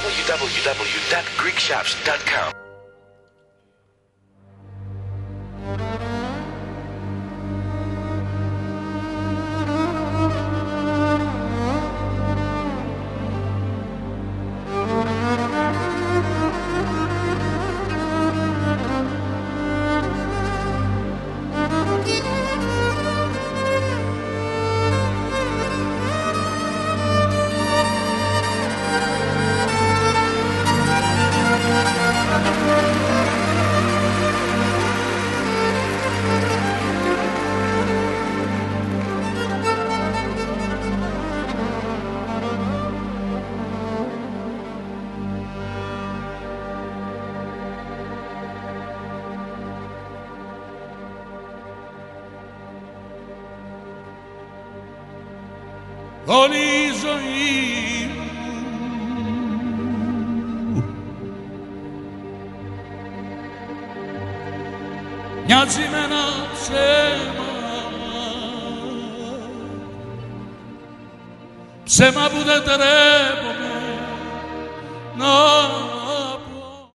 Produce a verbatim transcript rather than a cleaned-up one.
w w w dot greek shops dot com. Όλη η ζωή μου μοιάζει με ένα ψέμα, ψέμα που δεν τρέπομαι να